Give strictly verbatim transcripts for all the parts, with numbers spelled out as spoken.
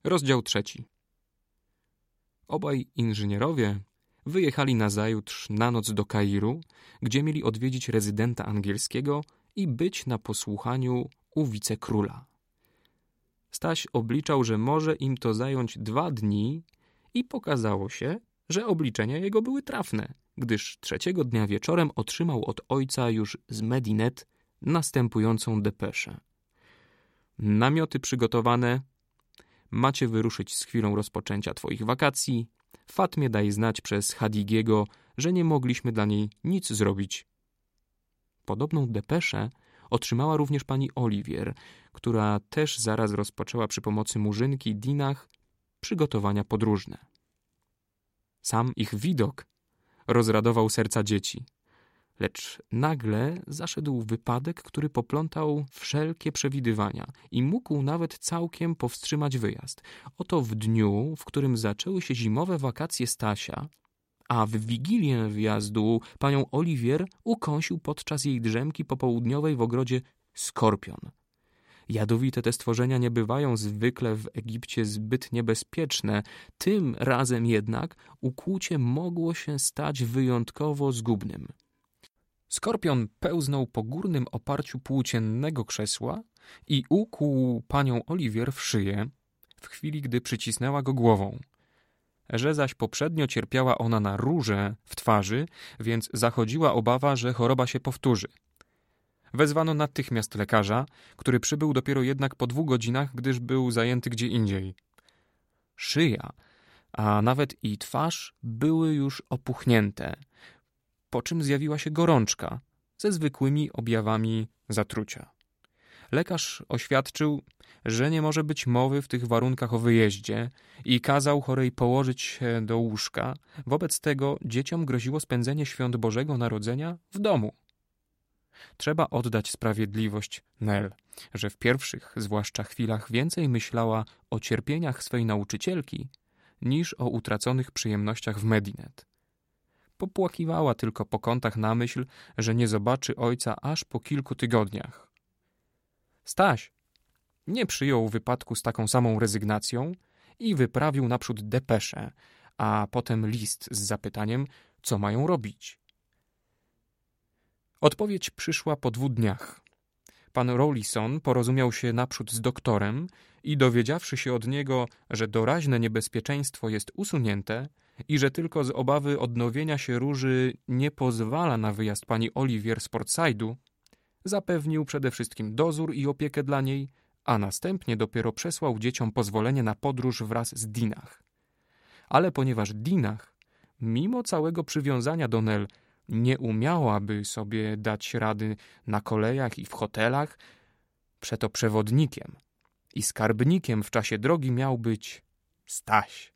Rozdział trzeci. Obaj inżynierowie wyjechali nazajutrz na noc do Kairu, gdzie mieli odwiedzić rezydenta angielskiego i być na posłuchaniu u wicekróla. Staś obliczał, że może im to zająć dwa dni i pokazało się, że obliczenia jego były trafne, gdyż trzeciego dnia wieczorem otrzymał od ojca już z Medinet następującą depeszę. Namioty przygotowane. Macie wyruszyć z chwilą rozpoczęcia twoich wakacji. Fatmie daj znać przez Hadigiego, że nie mogliśmy dla niej nic zrobić. Podobną depeszę otrzymała również pani Oliwier, która też zaraz rozpoczęła przy pomocy murzynki Dinah przygotowania podróżne. Sam ich widok rozradował serca dzieci. Lecz nagle zaszedł wypadek, który poplątał wszelkie przewidywania i mógł nawet całkiem powstrzymać wyjazd. Oto w dniu, w którym zaczęły się zimowe wakacje Stasia, a w wigilię wjazdu panią Oliwier ukąsił podczas jej drzemki popołudniowej w ogrodzie skorpion. Jadowite te stworzenia nie bywają zwykle w Egipcie zbyt niebezpieczne. Tym razem jednak ukłucie mogło się stać wyjątkowo zgubnym. Skorpion pełznął po górnym oparciu płóciennego krzesła i ukłuł panią Oliwier w szyję w chwili, gdy przycisnęła go głową. Że zaś poprzednio cierpiała ona na róże w twarzy, więc zachodziła obawa, że choroba się powtórzy. Wezwano natychmiast lekarza, który przybył dopiero jednak po dwóch godzinach, gdyż był zajęty gdzie indziej. Szyja, a nawet i twarz były już opuchnięte, po czym zjawiła się gorączka ze zwykłymi objawami zatrucia. Lekarz oświadczył, że nie może być mowy w tych warunkach o wyjeździe i kazał chorej położyć się do łóżka. Wobec tego dzieciom groziło spędzenie świąt Bożego Narodzenia w domu. Trzeba oddać sprawiedliwość Nel, że w pierwszych, zwłaszcza chwilach, więcej myślała o cierpieniach swej nauczycielki niż o utraconych przyjemnościach w Medinet. Popłakiwała tylko po kątach na myśl, że nie zobaczy ojca aż po kilku tygodniach. Staś nie przyjął wypadku z taką samą rezygnacją i wyprawił naprzód depeszę, a potem list z zapytaniem, co mają robić. Odpowiedź przyszła po dwóch dniach. Pan Rawlison porozumiał się naprzód z doktorem i dowiedziawszy się od niego, że doraźne niebezpieczeństwo jest usunięte i że tylko z obawy odnowienia się róży nie pozwala na wyjazd pani Oliwier z Portside'u, zapewnił przede wszystkim dozór i opiekę dla niej, a następnie dopiero przesłał dzieciom pozwolenie na podróż wraz z Dinah. Ale ponieważ Dinah, mimo całego przywiązania do Nel, nie umiałaby sobie dać rady na kolejach i w hotelach, przeto przewodnikiem i skarbnikiem w czasie drogi miał być Staś.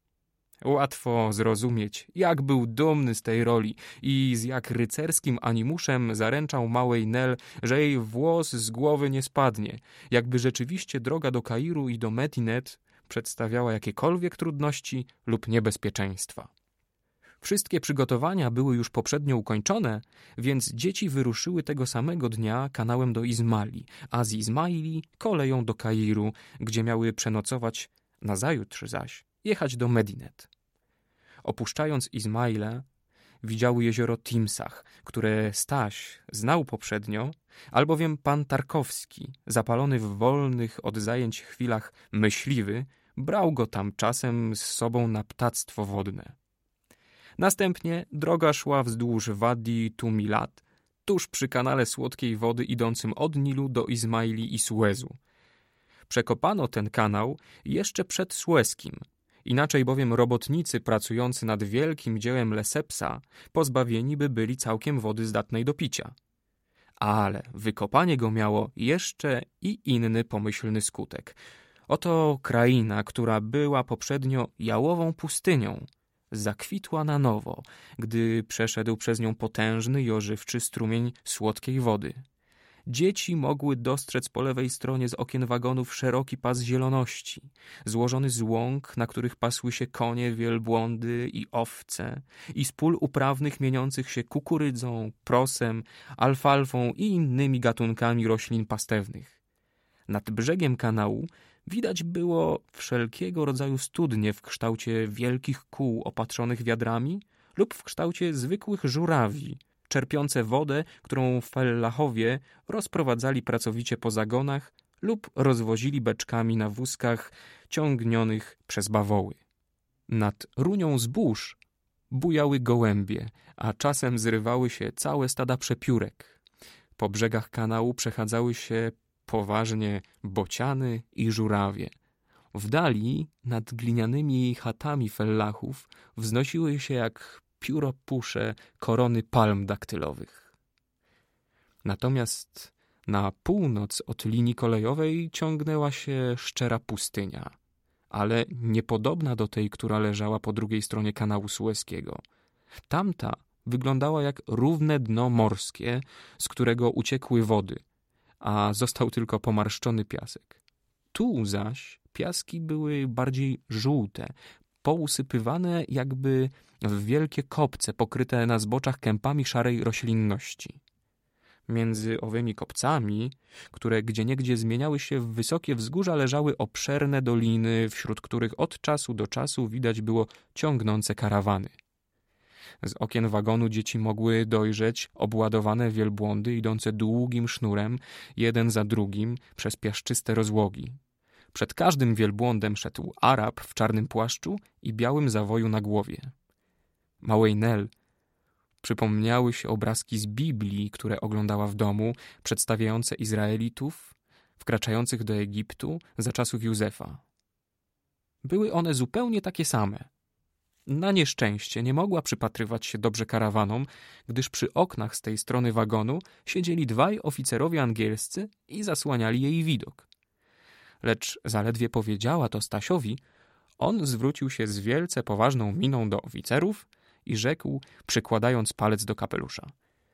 Łatwo zrozumieć, jak był dumny z tej roli i z jak rycerskim animuszem zaręczał małej Nel, że jej włos z głowy nie spadnie, jakby rzeczywiście droga do Kairu i do Medinet przedstawiała jakiekolwiek trudności lub niebezpieczeństwa. Wszystkie przygotowania były już poprzednio ukończone, więc dzieci wyruszyły tego samego dnia kanałem do Izmaili, a z Izmaili koleją do Kairu, gdzie miały przenocować, nazajutrz zaś jechać do Medinet. Opuszczając Izmailę, widziały jezioro Timsach, które Staś znał poprzednio, albowiem pan Tarkowski, zapalony w wolnych od zajęć chwilach myśliwy, brał go tam czasem z sobą na ptactwo wodne. Następnie droga szła wzdłuż Wadi Tumilat, tuż przy kanale słodkiej wody idącym od Nilu do Izmaili i Suezu. Przekopano ten kanał jeszcze przed Suezkim, inaczej bowiem robotnicy pracujący nad wielkim dziełem Lesepsa pozbawieni by byli całkiem wody zdatnej do picia. Ale wykopanie go miało jeszcze i inny pomyślny skutek. Oto kraina, która była poprzednio jałową pustynią, zakwitła na nowo, gdy przeszedł przez nią potężny i ożywczy strumień słodkiej wody. Dzieci mogły dostrzec po lewej stronie z okien wagonów szeroki pas zieloności, złożony z łąk, na których pasły się konie, wielbłądy i owce, i z pól uprawnych mieniących się kukurydzą, prosem, alfalfą i innymi gatunkami roślin pastewnych. Nad brzegiem kanału Widać było wszelkiego rodzaju studnie w kształcie wielkich kół opatrzonych wiadrami lub w kształcie zwykłych żurawi, czerpiące wodę, którą fellachowie rozprowadzali pracowicie po zagonach lub rozwozili beczkami na wózkach ciągnionych przez bawoły. Nad runią zbóż bujały gołębie, a czasem zrywały się całe stada przepiórek. Po brzegach kanału przechadzały się poważnie bociany i żurawie. W dali nad glinianymi chatami fellachów wznosiły się jak pióropusze korony palm daktylowych. Natomiast na północ od linii kolejowej ciągnęła się szczera pustynia, ale niepodobna do tej, która leżała po drugiej stronie kanału Sueskiego. Tamta wyglądała jak równe dno morskie, z którego uciekły wody, a został tylko pomarszczony piasek. Tu zaś piaski były bardziej żółte, pousypywane jakby w wielkie kopce pokryte na zboczach kępami szarej roślinności. Między owymi kopcami, które gdzieniegdzie zmieniały się w wysokie wzgórza, leżały obszerne doliny, wśród których od czasu do czasu widać było ciągnące karawany. Z okien wagonu dzieci mogły dojrzeć obładowane wielbłądy idące długim sznurem, jeden za drugim, przez piaszczyste rozłogi. Przed każdym wielbłądem szedł Arab w czarnym płaszczu i białym zawoju na głowie. Małej Nel przypomniały się obrazki z Biblii, które oglądała w domu, przedstawiające Izraelitów wkraczających do Egiptu za czasów Józefa. Były one zupełnie takie same. Na nieszczęście nie mogła przypatrywać się dobrze karawanom, gdyż przy oknach z tej strony wagonu siedzieli dwaj oficerowie angielscy i zasłaniali jej widok. Lecz zaledwie powiedziała to Stasiowi, on zwrócił się z wielce poważną miną do oficerów i rzekł, przykładając palec do kapelusza.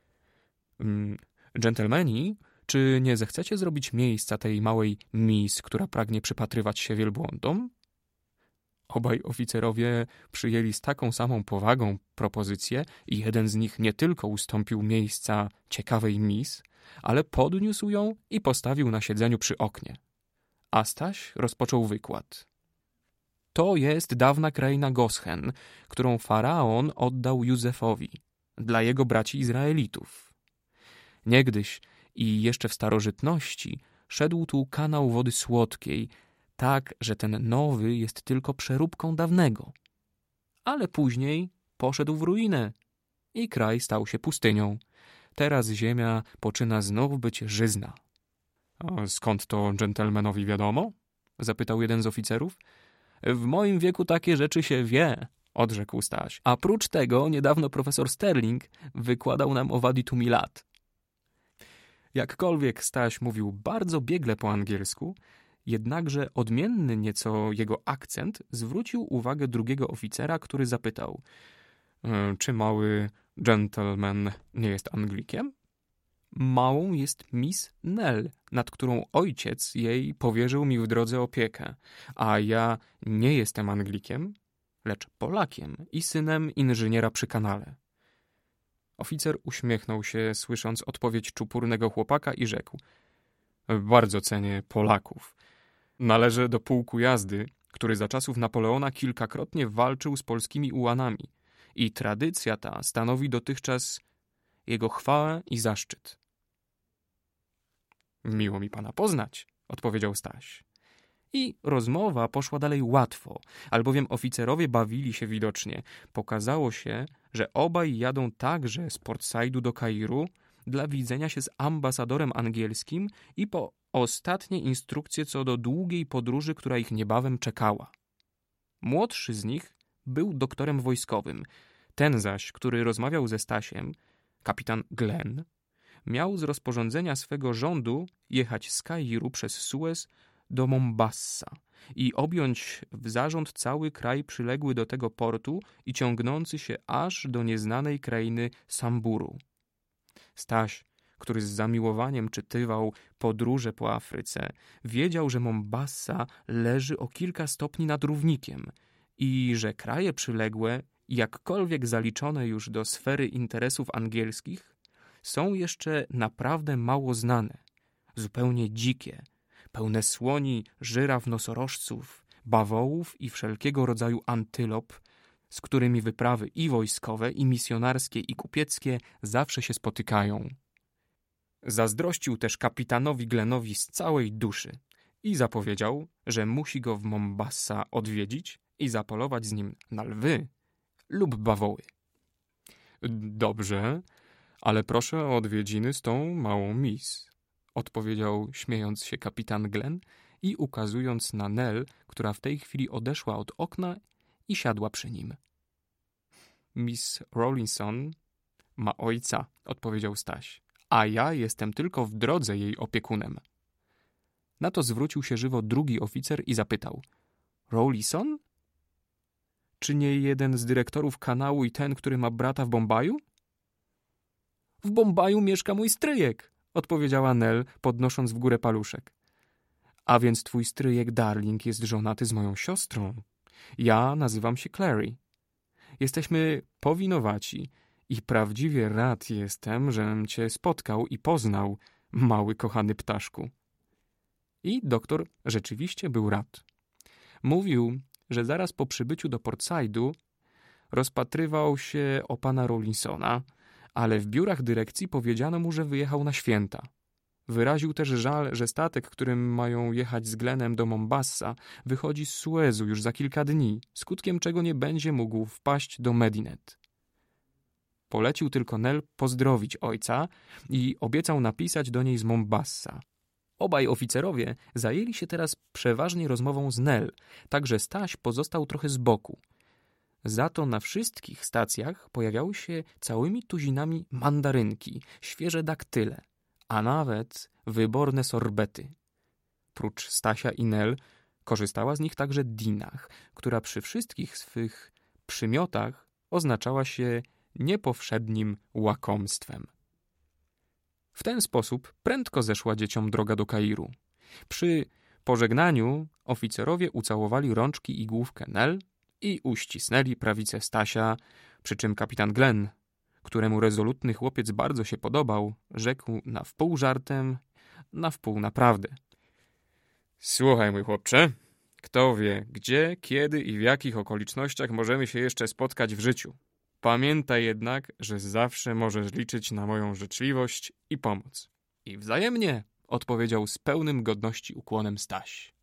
Dżentelmeni, czy nie zechcecie zrobić miejsca tej małej miss, która pragnie przypatrywać się wielbłądom? Obaj oficerowie przyjęli z taką samą powagą propozycję i jeden z nich nie tylko ustąpił miejsca ciekawej miss, ale podniósł ją i postawił na siedzeniu przy oknie. A Staś rozpoczął wykład. To jest dawna kraina Goshen, którą faraon oddał Józefowi dla jego braci Izraelitów. Niegdyś i jeszcze w starożytności szedł tu kanał wody słodkiej, tak, że ten nowy jest tylko przeróbką dawnego. Ale później poszedł w ruinę i kraj stał się pustynią. Teraz ziemia poczyna znów być żyzna. A skąd to dżentelmenowi wiadomo? Zapytał jeden z oficerów. W moim wieku takie rzeczy się wie, odrzekł Staś. A prócz tego niedawno profesor Sterling wykładał nam o Wadi Tumilat. Jakkolwiek Staś mówił bardzo biegle po angielsku, jednakże odmienny nieco jego akcent zwrócił uwagę drugiego oficera, który zapytał: czy mały gentleman nie jest Anglikiem? Małą jest Miss Nell, nad którą ojciec jej powierzył mi w drodze opiekę, a ja nie jestem Anglikiem, lecz Polakiem i synem inżyniera przy kanale. Oficer uśmiechnął się, słysząc odpowiedź czupurnego chłopaka i rzekł: bardzo cenię Polaków. Należę do pułku jazdy, który za czasów Napoleona kilkakrotnie walczył z polskimi ułanami i tradycja ta stanowi dotychczas jego chwałę i zaszczyt. Miło mi pana poznać, odpowiedział Staś. I rozmowa poszła dalej łatwo, albowiem oficerowie bawili się widocznie. Pokazało się, że obaj jadą także z Port Saidu do Kairu dla widzenia się z ambasadorem angielskim i po ostatnie instrukcje co do długiej podróży, która ich niebawem czekała. Młodszy z nich był doktorem wojskowym. Ten zaś, który rozmawiał ze Stasiem, kapitan Glenn, miał z rozporządzenia swego rządu jechać z Kairu przez Suez do Mombassa i objąć w zarząd cały kraj przyległy do tego portu i ciągnący się aż do nieznanej krainy Samburu. Staś, który z zamiłowaniem czytywał Podróże po Afryce, wiedział, że Mombassa leży o kilka stopni nad równikiem i że kraje przyległe, jakkolwiek zaliczone już do sfery interesów angielskich, są jeszcze naprawdę mało znane, zupełnie dzikie, pełne słoni, żyraf, nosorożców, bawołów i wszelkiego rodzaju antylop, z którymi wyprawy i wojskowe, i misjonarskie, i kupieckie zawsze się spotykają. Zazdrościł też kapitanowi Glenowi z całej duszy i zapowiedział, że musi go w Mombassa odwiedzić i zapolować z nim na lwy lub bawoły. Dobrze, ale proszę o odwiedziny z tą małą miss, odpowiedział śmiejąc się kapitan Glen i ukazując na Nell, która w tej chwili odeszła od okna i siadła przy nim. Miss Rawlinson ma ojca, odpowiedział Staś, a ja jestem tylko w drodze jej opiekunem. Na to zwrócił się żywo drugi oficer i zapytał: Rawlinson? Czy nie jeden z dyrektorów kanału i ten, który ma brata w Bombaju? W Bombaju mieszka mój stryjek, odpowiedziała Nell, podnosząc w górę paluszek. A więc twój stryjek Darling jest żonaty z moją siostrą. Ja nazywam się Clary. Jesteśmy powinowaci i prawdziwie rad jestem, żem cię spotkał i poznał, mały kochany ptaszku. I doktor rzeczywiście był rad. Mówił, że zaraz po przybyciu do Portside'u rozpatrywał się o pana Rawlinsona, ale w biurach dyrekcji powiedziano mu, że wyjechał na święta. Wyraził też żal, że statek, którym mają jechać z Glenem do Mombassa, wychodzi z Suezu już za kilka dni, skutkiem czego nie będzie mógł wpaść do Medinet. Polecił tylko Nell pozdrowić ojca i obiecał napisać do niej z Mombassa. Obaj oficerowie zajęli się teraz przeważnie rozmową z Nell, także Staś pozostał trochę z boku. Za to na wszystkich stacjach pojawiały się całymi tuzinami mandarynki, świeże daktyle, a nawet wyborne sorbety. Prócz Stasia i Nell korzystała z nich także Dinah, która przy wszystkich swych przymiotach oznaczała się niepowszednim łakomstwem. W ten sposób prędko zeszła dzieciom droga do Kairu. Przy pożegnaniu oficerowie ucałowali rączki i główkę Nell i uścisnęli prawicę Stasia, przy czym kapitan Glen, któremu rezolutny chłopiec bardzo się podobał, rzekł na wpół żartem, na wpół naprawdę. Słuchaj, mój chłopcze, kto wie, gdzie, kiedy i w jakich okolicznościach możemy się jeszcze spotkać w życiu. Pamiętaj jednak, że zawsze możesz liczyć na moją życzliwość i pomoc. I wzajemnie, odpowiedział z pełnym godności ukłonem Staś.